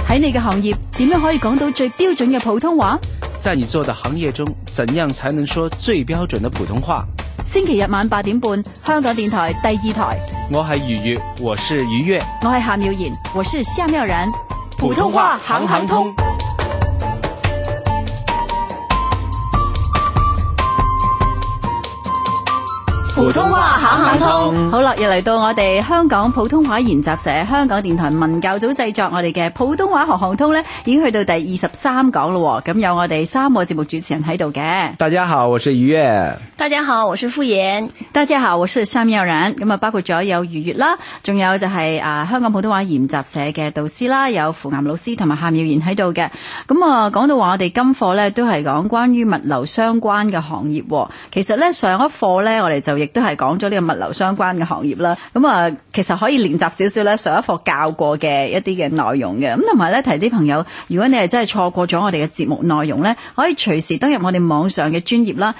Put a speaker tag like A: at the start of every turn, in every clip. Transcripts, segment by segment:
A: 喺你嘅行業點樣可以講到最標準嘅普通話？
B: 在你做的行業中，怎樣才能說最標準的普通話？
A: 星期日晚8點半，香港電台第2台。
B: 我係愉悅，我是愉悅，
A: 我係夏妙妍，我是夏妙然。
B: 普通話行行通。
A: 普通話行行通。好啦，又嚟到我哋香港普通話研習社香港電台文教組製作我哋嘅普通話行行通呢，已經去到第23講咯。咁有我哋3個節目主持人喺度嘅。
B: 大家好，我是愉悅。
C: 大家好，我是傅妍。
A: 大家好，我是夏妙然。咁啊，包括咗有愉悅啦，仲有就係香港普通話研習社嘅導師啦，有傅岩老師同埋夏妙妍喺度嘅。咁啊，講到話我哋今課呢都係講關於物流相關嘅行業。其實呢，上一課呢，我哋就亦都係講咗呢個物流相關嘅行業啦。咁啊，其實可以練習少少咧上一課教過嘅一啲嘅內容嘅。咁同埋咧，提啲朋友，如果你係真係錯過咗我哋嘅節目內容咧，可以隨時登入我哋網上嘅專頁啦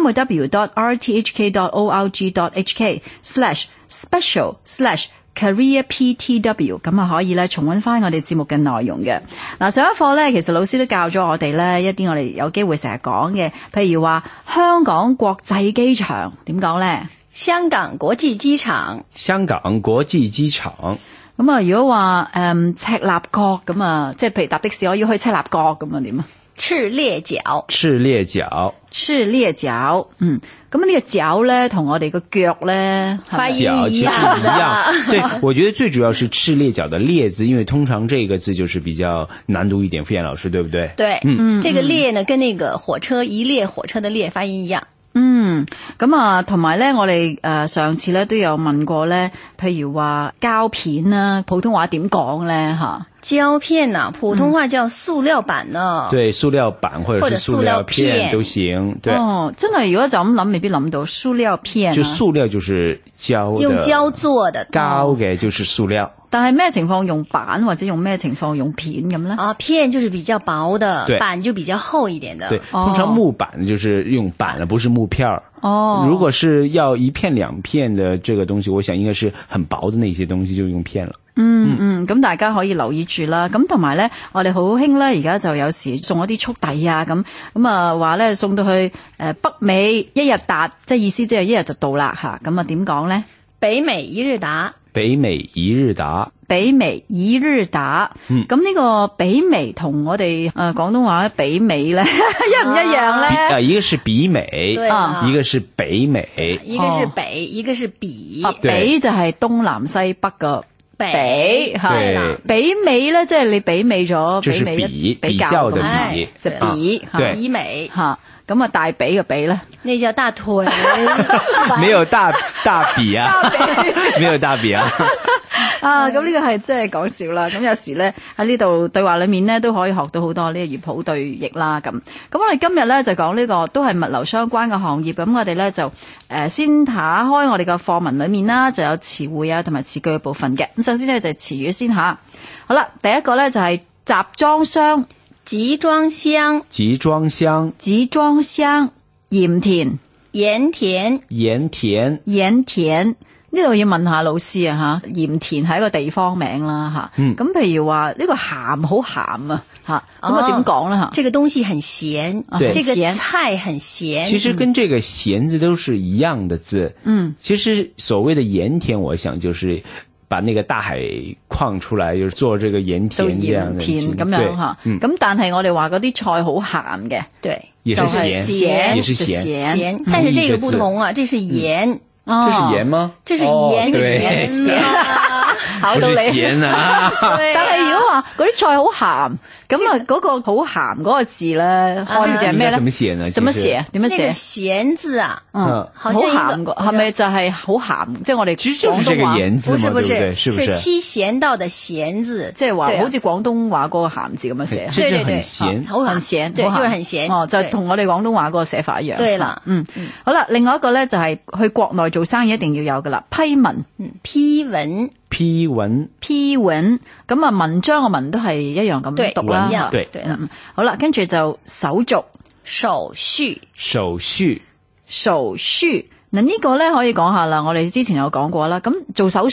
A: ，www.rthk.org.hk/special/careerptw， 咁啊可以咧重溫翻我哋節目嘅內容嘅。嗱，上一課咧，其實老師都教咗我哋咧一啲我哋有機會成日講嘅，譬如話香港國際機場點講咧？
C: 香港國際機場。
B: 香港國際機場。
A: 咁啊，如果話赤鱲角咁啊，即係譬如搭的士我要去赤鱲角咁啊點啊？
C: 赤鱲角。
B: 赤鱲角。
A: 赤鱲角。咁呢個角咧同我哋個腳咧
C: 發音一樣的。
B: 對，我覺得最主要是赤鱲角的鱲字，因為通常這個字就是比較難讀一點，傅妍老師對不對？
C: 對，這個鱲呢跟那個火車一列火車的列發音一樣。
A: 咁啊，同埋咧，我哋上次咧都有問過咧，譬如話膠片啦，普通話點講咧吓？
C: 膠片啊，普通話叫塑料板呢。
B: 對，塑料板或者是塑料片都行。對。
A: 哦，真係如果就咁諗，未必諗到塑料片。
B: 就塑料就是膠的，
C: 用膠做的。
B: 膠嘅就是塑料。
A: 但係咩情況用板或者用咩情況用片咁呢？
C: 啊，片就是比較薄的，板就比較厚一點的。
B: 對，通常木板就是用板的，不是木片兒。哦，如果是要一片兩片的這個東西，我想應該是很薄的那些東西就用片了。
A: 咁大家可以留意住啦。咁同埋咧，我哋好興咧，而家就有時送一啲速遞啊，咁啊話咧送到去北美一日達，即係意思即係一日就到啦吓。咁啊點講咧？
C: 北美一日達。
B: 北美一日達。
A: 北美一日達。咁呢個北美同我哋廣東話北美咧一唔一樣咧？
B: 一個是比美，一個是北美，
C: 一個是北，一個是比。
A: 北就係東南西北個北，
C: 係啦。
A: 北美咧，即係你媲美咗，
B: 就是比較的比，
A: 就比，
C: 比美
A: 吓。咁啊，大髀嘅髀咧，
C: 那叫大腿。
B: 沒有大髀啊，沒有大髀啊。
A: 咁呢個係真係講笑啦。咁有時咧喺呢度對話裏面咧都可以學到好多呢個粵普對譯啦。咁我哋今日咧就講呢個都係物流相關嘅行業。咁我哋咧就先打開我哋嘅課文裏面啦，就有詞彙啊同埋詞句嘅部分嘅。咁首先咧就係詞語先吓。好啦，第一個咧就係集裝箱。
C: 集裝箱。
B: 集裝箱。
A: 集裝箱。鹽田。
C: 鹽田。
B: 鹽田。
A: 鹽田。呢度要問下老師啊吓，鹽田係一個地方名啦吓。咁譬如話呢個鹹好鹹啊吓，咁啊點講咧吓？
C: 這個東西很鹹，這個菜很鹹。
B: 其實跟這個鹹字都是一樣的字。其實所謂的鹽田，我想就是把那個大海礦出來，就是做這個鹽田這樣的。
A: 鹽田咁樣吓。咁但係我哋話嗰啲菜好鹹嘅，
C: 對，
B: 也是鹹，也是鹹。
C: 但是這個不同啊，這是鹽。
B: 這是鹽嗎？
C: 這是鹽，
B: 對，
A: 考到你。
B: 不是鹹啊。
A: 但係如果話嗰啲菜好鹹，咁啊嗰個好鹹嗰個字咧，漢字係咩咧？
B: 怎麼寫呢？
A: 怎麼寫？點樣寫？
C: 那個鹹字啊，
A: 好鹹個，係咪就係好鹹？即係我哋
B: 其實就是這個鹽字嘛，對不對？是不是？
C: 是七鹹道的鹹字，
A: 即係話好似廣東話嗰個鹹字咁樣寫。
B: 對對對，鹹，
C: 很鹹，對，就是很鹹。
A: 哦，就同我哋廣東話嗰個寫法一樣。
C: 對啦，
A: 好啦，另外一個咧就係去國內做生意一定要有噶啦，批文。
C: 批文。
B: 批文。
A: 批文。咁啊，文章嘅文都係一樣咁讀啦。
B: 對。
A: 好啦，跟住就手續。
C: 手續。
B: 手續。
A: 手續。嗱呢個咧可以講下啦，我哋之前有講過啦。咁做手術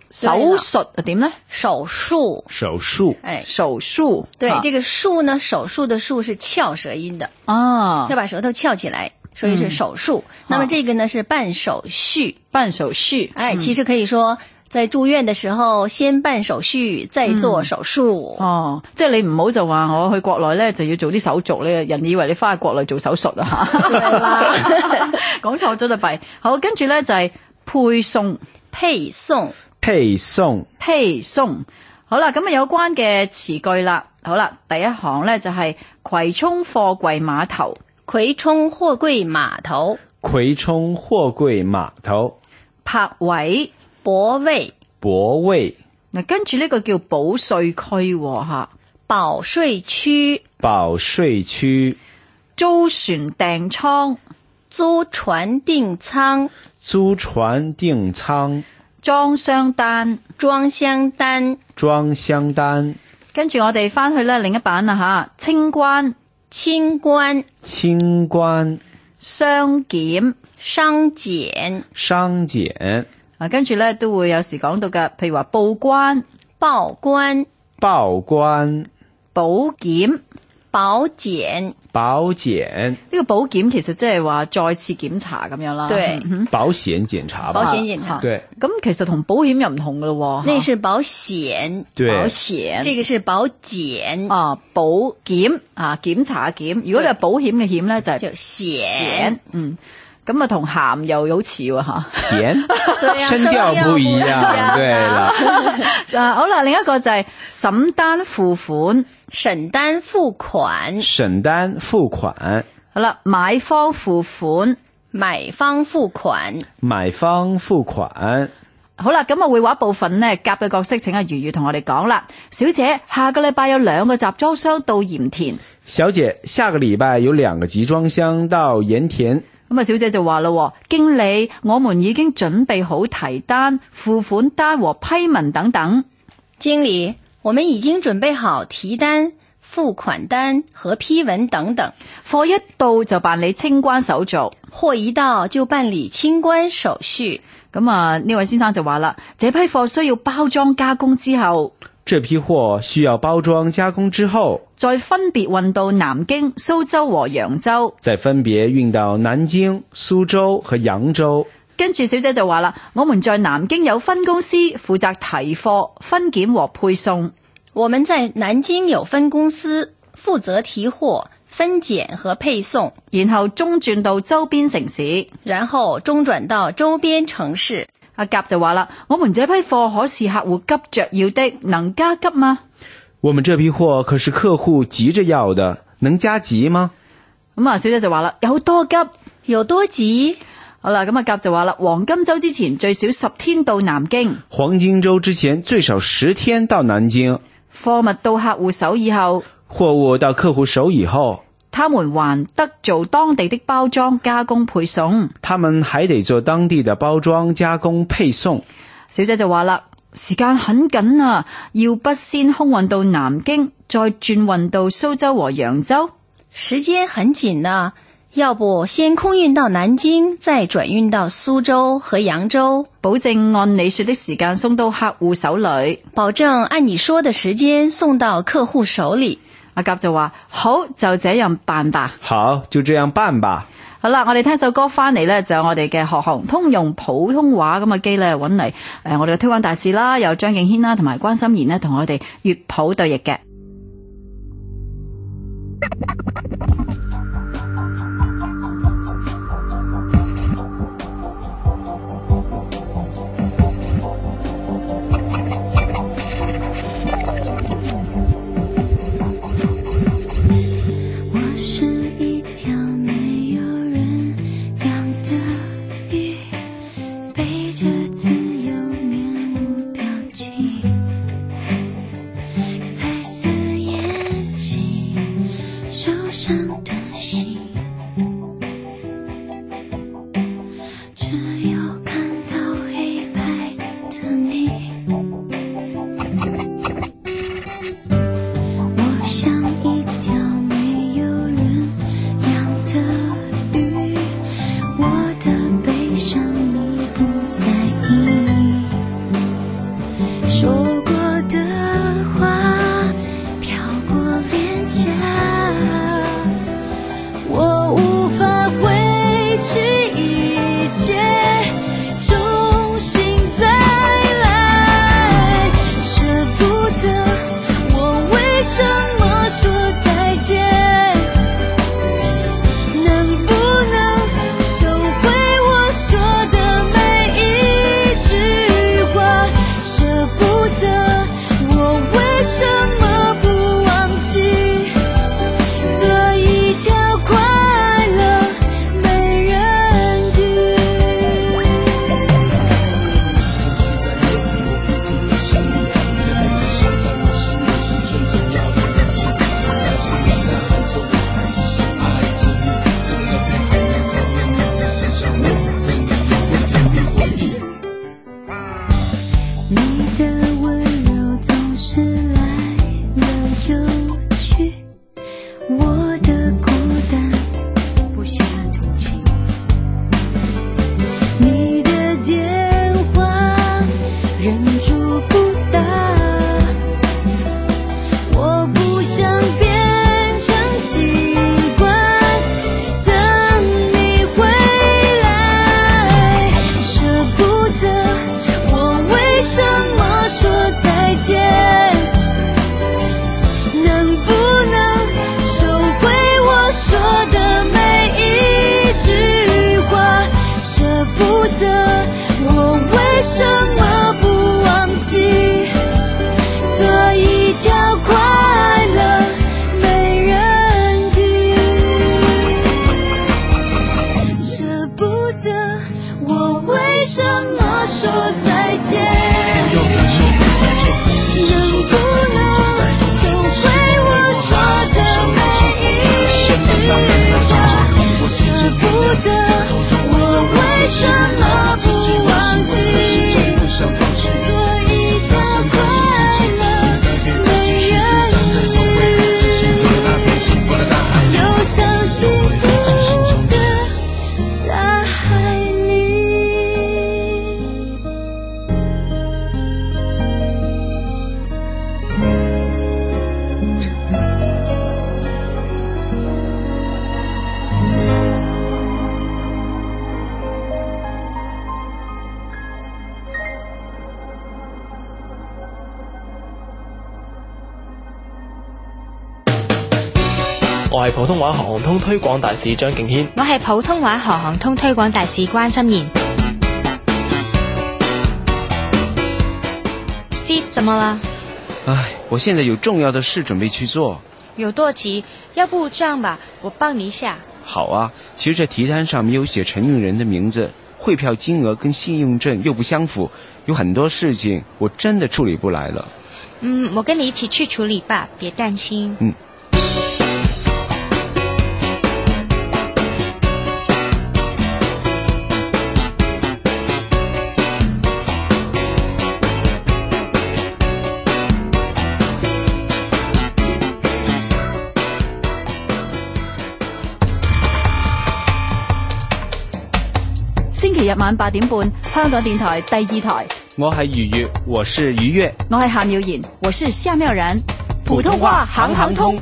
A: 手術點呢？
C: 手術，
B: 手術，
C: 哎，
A: 手術，
C: 对，
A: 啊
C: 这个術呢，手術的術是翹舌音的，
A: 哦，
C: 要把舌头翘起来，所以是手術。那么这个呢是辦手續，
A: 辦手續，
C: 哎，其实可以说在住院的时候先辦手續，再做手術。
A: 哦，即係你唔好就話我去國內咧就要做啲手續咧，人以為你翻去國內做手術啊嚇，
C: 對啦，
A: 講錯咗就弊。好，跟住咧就係配送，
C: 配送，
B: 配送，
A: 配送。好啦，咁啊有關嘅詞句啦。好啦，第一行咧就係葵涌貨櫃碼頭，
C: 葵涌貨櫃碼頭，
B: 葵涌貨櫃碼頭，
A: 泊位。
C: 泊位，
B: 泊位，
A: 嗱，跟住呢個叫保稅區嚇，
C: 保稅區，
B: 保稅區，
A: 租船訂倉，
C: 租船訂倉，
B: 租船訂倉，
A: 裝箱單。
C: 裝箱單，
B: 裝箱單，
A: 跟住我哋翻去咧另一版啦嚇，清關、
C: 清關，
B: 清關，
A: 商檢。
C: 商檢，
B: 商檢，
A: 啊，跟住咧都會有時講到嘅，譬如話報關、
C: 報關，
B: 報關，
A: 保檢。
C: 保檢，
B: 保檢，
A: 呢個保檢其實即係話再次檢查咁樣啦。
C: 對
B: 保險檢查吧。
C: 保險檢查，
B: 對，
A: 咁其實同保險又唔同噶咯。
C: 那是保險，
B: 對
A: 保險。
C: 這個是保檢，
A: 啊，保檢啊，檢查嘅檢。如果你係保險嘅險咧，就係
C: 就險，
A: 咁啊同鹹又好似喎嚇。
B: 鹹，
C: 對啊，
B: 聲調不一樣，對啦。
A: 啊，好啦，另一個就係審單付款。
C: 審單付款，
B: 審單付款，
A: 好啦，買方付款。
C: 買方付款，
B: 買方付款。
A: 好啦，咁啊繪畫部分呢，甲嘅角色請阿如如同我哋講啦。小姐，下個禮拜有2個集裝箱到鹽田。
B: 小姐，下個禮拜有2個集裝箱到鹽田。
A: 咁啊，小姐就話啦，經理，我們已經準備好提單、付款單和批文等等。
C: 經理，我們已經準備好提單、付款單和批文等等。
A: 貨一到就辦理清關手續，
C: 貨一到就辦理清關手續。
A: 咁啊，呢位先生就話啦，這批貨需要包裝加工之後，
B: 這批貨需要包裝加工之後，
A: 再分別運到南京、蘇州和揚州，
B: 再分別運到南京、蘇州和揚州。
A: 跟住小姐就話啦，我們在南京有分公司負責提貨、分檢和配送。
C: 我們在南京有分公司負責提貨、分檢和配送，
A: 然後中轉到周邊城市，
C: 然後中轉到周邊城市。
A: 阿甲就話啦，我們這批貨可是客戶急着要的，能加急嗎？
B: 我們這批貨可是客戶急着要的，能加急嗎？
A: 咁啊，小姐就話啦，有多急？
C: 有多急？
A: 好啦，咁啊甲就話啦，黃金周之前最少10天到南京，
B: 黃金周之前最少10天到南京。
A: 貨物到客戶手以後，
B: 貨物到客戶手以後，
A: 他們還得做當地的包裝加工配送。
B: 他們還得做當地的包裝加工配送。
A: 小姐就話啦，時間很緊啊，要不先空運到南京，再轉運到蘇州和揚州？
C: 時間很緊啊，要不先空運到南京，再轉運到蘇州和揚州，
A: 保證按你說的時間送到客戶手裏。
C: 保證按你說的時間送到客戶手裏。
A: 阿甲就話好，就這樣辦吧。
B: 好，就這樣辦吧。
A: 好啦，我哋聽首歌翻嚟呢，就有我哋嘅學行通用普通話咁嘅機呢，揾嚟我哋嘅推廣大使啦，有張敬軒啦，同埋關心妍呢，同我哋粵普對譯嘅。
D: 说再见，能不能收回我说的每一句话？舍不得，我为什么不忘记？做一条快乐没人理，游向幸福的大海里。
E: 我係普通話行行通推廣大使張敬軒，
F: 我係普通話行行通推廣大使關心妍。Steve， 怎麼了？
B: 唉，我現在有重要的事準備去做。
F: 有多急？要不這樣吧，我幫你一下。
B: 好啊，其實這提單上沒有寫承運人的名字，匯票金額跟信用證又不相符，有很多事情我真的處理不來了。
F: 我跟你一起去處理吧，別擔心。
A: 星期日晚8點半，香港電台第2台。
B: 我係愉悅，我是愉悅。
A: 我係夏妙妍，我是夏妙然。普通話行行通。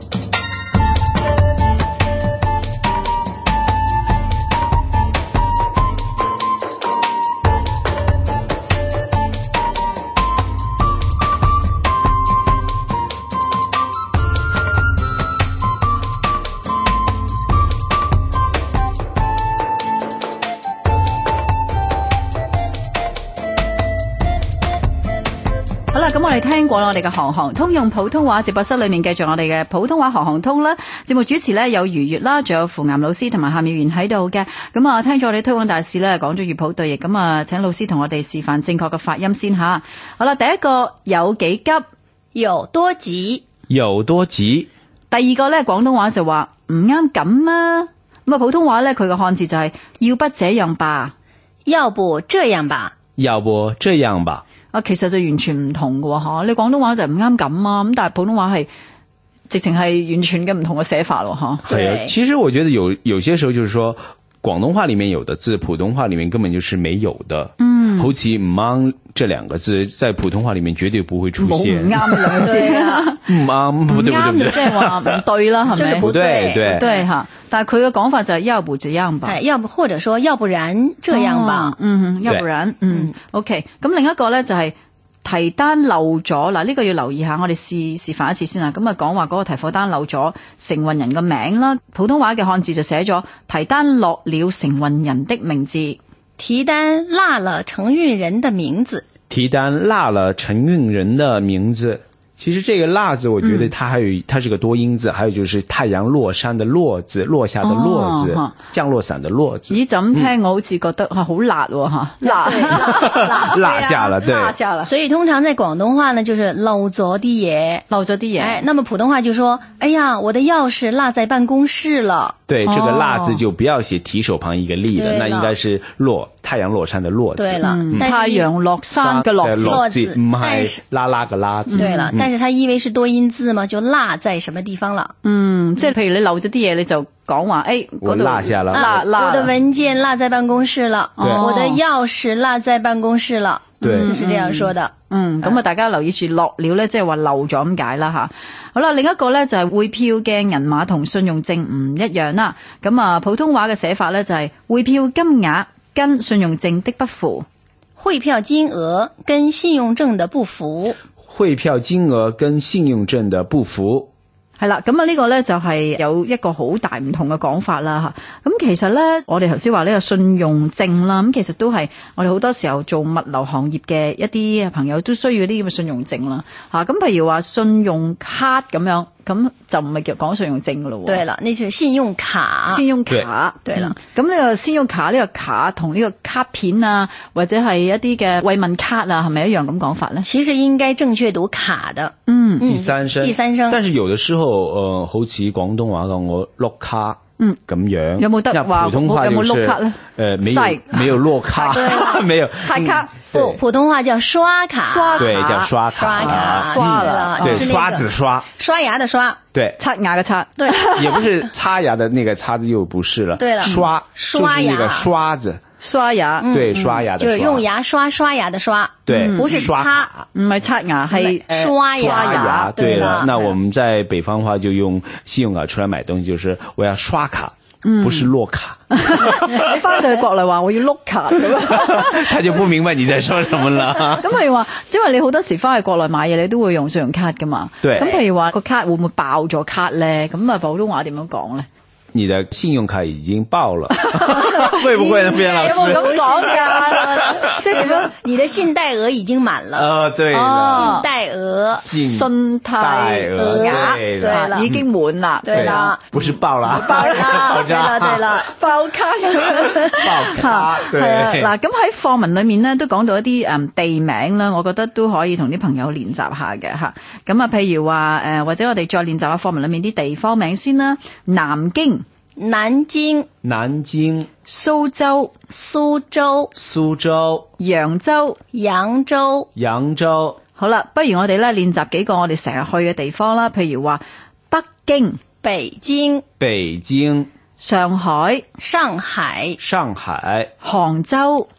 A: 好啦，咁我哋聽過我哋嘅行行通用普通話直播室裏面繼續我哋嘅普通話行行通啦。節目主持呢有愉悅啦，仲有傅岩老師同埋夏妙妍喺度嘅。咁啊，聽咗我哋推廣大使呢講咗粵普對譯，咁啊，請老師同我哋示範正確嘅發音先吓。好啦，第一個有幾急，
C: 有多急，
B: 有多急。
A: 第二個呢廣東話就話唔啱咁啊。咁啊，普通話呢佢嘅漢字就係要不這樣吧，
C: 要不這樣吧，
B: 要不這樣吧。
A: 啊，其實就完全唔同嘅吓，你廣東話就唔啱咁啊，咁但係普通話係直情係完全嘅唔同嘅寫法咯吓。
B: 係啊，其實我覺得有些時候就是說，廣東話裡面有的字，普通話裡面根本就是沒有的。好似唔啱這兩個字，在普通話裡面絕對不會出現。
A: 冇唔啱兩個字啊，
B: 唔啱，唔啱就
A: 即係話唔對啦，係咪？
C: 就是不對，
A: 對吓。但係佢嘅講法就係要不這樣吧，
C: 要不或者說要不然這樣吧，
A: 要不然，OK。咁另一個咧就係提單漏咗，嗱呢個要留意下，我哋示範一次先啦。咁啊講話嗰個提貨單漏咗承運人嘅名啦，普通話嘅漢字就寫咗提單落了承運人的名字。
C: 提單落了承運人的名字，
B: 提單落了承運人的名字。其實這個落字我覺得它還有它是個多音字，還有就是太陽落山的落字，落下的落字，降落傘的落字。
A: 咦，怎聽我好似覺得好辣喎吓，
B: 落下了，對，
A: 落下了。
C: 所以通常在廣東話呢，就是漏咗啲嘢，
A: 漏咗啲嘢。
C: 哎，那麼普通話就說，哎呀，我的鑰匙落在辦公室了。
B: 對，這個落字就不要寫提手旁一個立的，那應該是落，太陽落山的落字。
C: 對了，
A: 太陽落山嘅落字，
B: 唔係拉拉嘅拉字。
C: 對了，但是它因為是多音字嘛，就落在什麼地方了。
A: 即係譬如你漏咗啲嘢，你就講話，
B: 我落下了，
C: 我的文件落在辦公室了，我的鑰匙落在辦公室了。
B: 對，
C: 就是這樣說的。
A: 咁啊，大家留意住落了咧，即係話漏咗咁解啦吓。好啦，另一個咧就係匯票嘅銀碼同信用證唔一樣啦。咁啊，普通話嘅寫法咧就係匯票金額跟信用證的不符。
C: 匯票金額跟信用證的不符。
B: 匯票金額跟信用證的不符。
A: 係啦，咁啊呢個咧就係有一個好大唔同嘅講法啦吓。咁其實咧，我哋頭先話呢個信用證啦，咁其實都係我哋好多時候做物流行業嘅一啲朋友都需要啲咁嘅信用證啦吓。咁譬如話信用卡咁樣。 咁就唔係叫講信用證噶咯。
C: 對了，那是信用卡。
A: 信用卡，
C: 對了。
A: 咁呢個信用卡呢個卡同呢個卡片啊，或者係一啲嘅慰問卡啊，係咪一樣咁講法咧？
C: 其實應該正確讀卡的。
B: 第三聲。
C: 第三聲。
B: 但是有的時候，好似廣東話講我碌卡。咁樣
A: 有冇得話
B: 普通話
A: 有冇碌卡咧？
B: 沒有落卡，沒有
A: 刷卡。
C: 不，普通話叫刷卡。
B: 對，叫刷卡。
A: 刷了，
B: 對，刷子的刷，
C: 刷牙的刷。
B: 對，
A: 刷牙的刷。
C: 對，
B: 也不是擦牙的那個擦字又不是了。
C: 對了，
B: 刷就是那個刷子。
A: 刷牙，
B: 對，刷牙的刷，
C: 就是用牙刷牙的刷，
B: 對，
C: 不是擦，
A: 唔係刷牙，係
C: 刷牙。
B: 對了，那我們在北方話就用信用卡出來買東西，就是我要刷卡，不是落卡。
A: 你翻到去國內話我要碌卡咁，
B: 他就不明白你在說什麼了。
A: 咁譬如話，因為你好多時翻去國內買嘢，你都會用信用卡噶嘛。
B: 對。
A: 咁譬如話個卡會唔會爆咗卡咧？咁啊普通話點樣講咧？
B: 你的信用卡已經爆了，會不會呢？邊老師？
A: 有冇咁講㗎？即係點樣？
C: 你的信貸額已經滿了。
B: 對了，
C: 信貸額，
A: 信貸額，
C: 對了，
A: 已經滿啦。
C: 對了，
B: 不是爆啦，
C: 爆啦，對了，
A: 爆卡，
B: 爆卡。對啊，
A: 嗱，咁喺課文裏面呢，都講到一啲地名啦，我覺得都可以同啲朋友練習下嘅嚇。咁啊，譬如話或者我哋再練習下課文裏面啲地方名先啦，南京。
C: 南京、
A: 蘇州、揚州。好啦，不如我哋咧練習幾個我哋成日去嘅地方啦，譬如話北京、上海、杭州。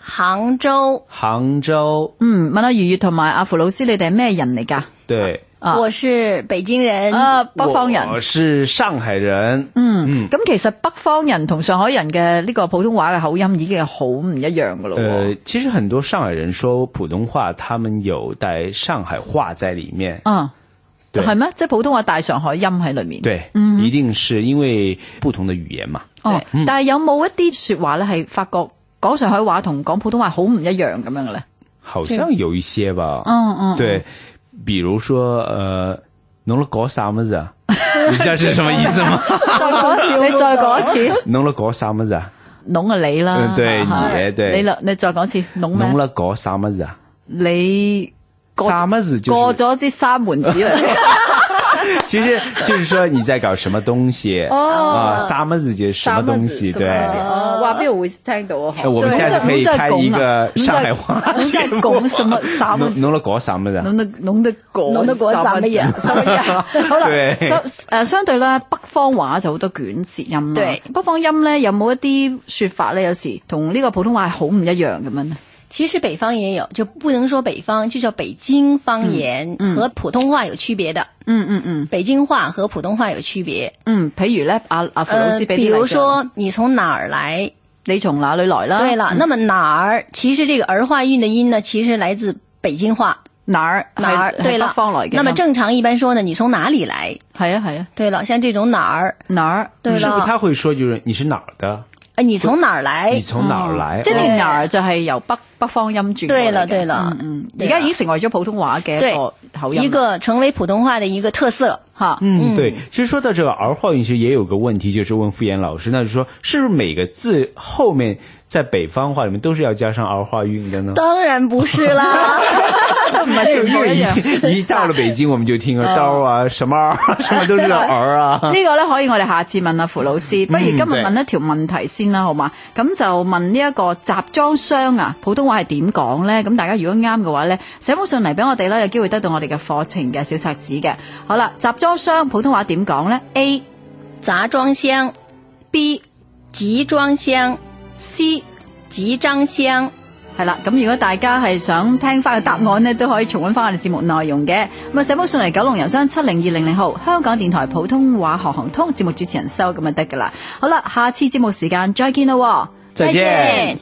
A: 問下愉悅同埋阿符老師，你哋係咩人嚟㗎？
B: 對。
C: 我是北京人，
A: 北方人。
B: 我是上海人。
A: 咁其實北方人同上海人嘅呢個普通話嘅口音已經係好唔一樣㗎咯。
B: 其實很多上海人說普通話，他們有帶上海話在裡面。
A: 對，係咩？即係普通話帶上海音喺裡面。
B: 對，一定是因為不同的語言嘛。
A: 但係有冇一啲說話咧係發覺講上海話同講普通話好唔一樣咁樣嘅咧？
B: 好像有一些吧。對。比如說，弄了嗰三個字啊，你知道是什麼意思嗎？
A: 你再講一次。
B: 弄了嗰三個字啊，
A: 弄啊你啦。
B: 對，對。
A: 你再講一次，弄咩？
B: 弄了嗰三個字啊。
A: 你
B: 三個字就是
A: 過咗啲三門子嚟。
B: 其實就是說你在搞什麼東西三個字就是什麼東西，對。
A: 話邊度會聽到啊？
B: 我們下次可以開一個上海話節目。
A: 講什麼三個字？
B: 弄了嗰三個字。
A: 弄得嗰三個字。好啦，相對咧，北方話就好多捲舌音啦。對，北方音咧有冇一啲說法咧？有時同呢個普通話係好唔一樣咁樣呢？
C: 其實北方也有，就不能說北方，就叫北京方言，和普通話有區別的。北京話和普通話有區別。
A: 譬如咧，阿符老師俾啲例子。比如
C: 說，你從哪兒來？
A: 你從哪裡來啦？
C: 對了，那麼哪兒，其實這個兒化韻的音呢，其實來自北京話。
A: 哪兒？對了，北方來嘅。
C: 那麼正常一般說呢，你從哪裡來？
A: 係啊。
C: 對了，像這種哪兒？對了。
B: 是不是他會說就是你是哪兒的？
C: 你從哪兒來？
B: 你從哪兒來？
A: 即係哪兒就係由北方音轉過嚟嘅。對了。而家已經成為咗普通話嘅一個口音，
C: 一個成為普通話的一個特色。
B: 對。其實說到這個兒化韻，其實也有個問題，就是問傅岩老師，那就是說，是不是每個字後面在北方話裡面都是要加上兒化韻的呢？
C: 當然不是啦。
A: 唔係全部一樣。
B: 一到了北京，我們就聽個刀啊，什麼都是兒啊。
A: 呢個咧可以我哋下次問阿符老師，不如今日問一條問題先啦，好嘛？咁就問呢一個集裝箱啊，普通話係點講咧？咁大家如果啱嘅話咧，寫封信嚟俾我哋啦，有機會得到我哋嘅課程嘅小冊子嘅。好啦，集裝箱普通話點講咧 ？A.
C: 雜裝箱
A: B.
C: 集裝箱
A: C.
C: 集裝箱。
A: 係啦，咁如果大家係想聽翻個答案呢，都可以重溫翻我哋節目內容嘅。咁啊，寫封信嚟九龍郵箱70200號，香港電台普通話學行通節目主持人收咁就得噶啦。好啦，下次節目時間再見啦，
B: 再見。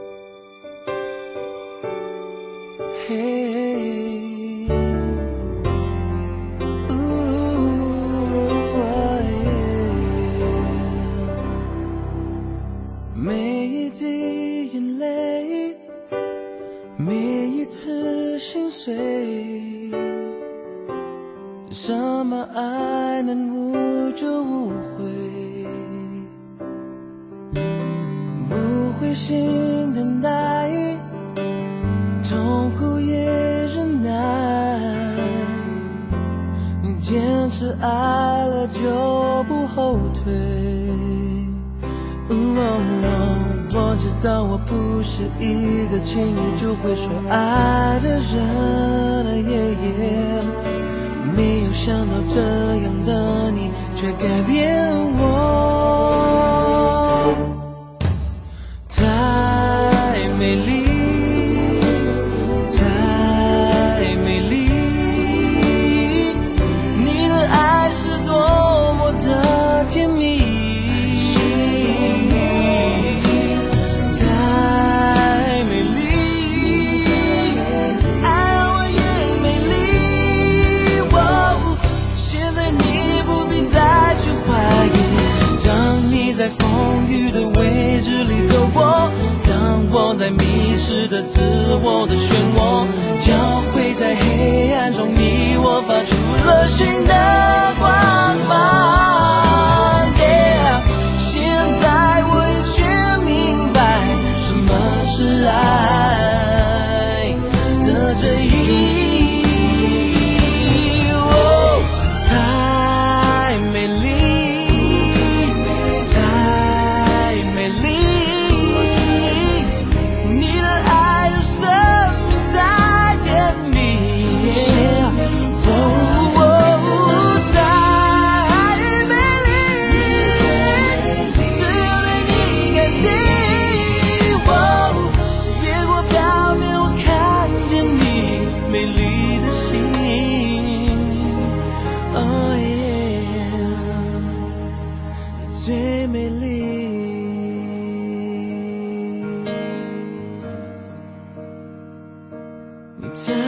D: 每一滴眼淚，每一次心碎， 什么爱能无就无悔，不灰心等待，痛苦也忍耐，你坚持爱了就不后退。我知道我不是一个轻易就会说爱的人，没有想到这样的你却改变我，太美丽，太美丽，你的爱是多么的甜蜜，太美丽，爱我也美丽，现在你不必再去怀疑，当你在风雨的位置里走过，当我在迷失的自我的漩涡，交汇在黑暗中，你我发出了新的光芒，现在我也全明白什么是爱的真意，太美丽，太美丽，你的爱的生命在甜蜜，太美丽，只有对你感激，越过表面我看见你美丽的心，最美丽。你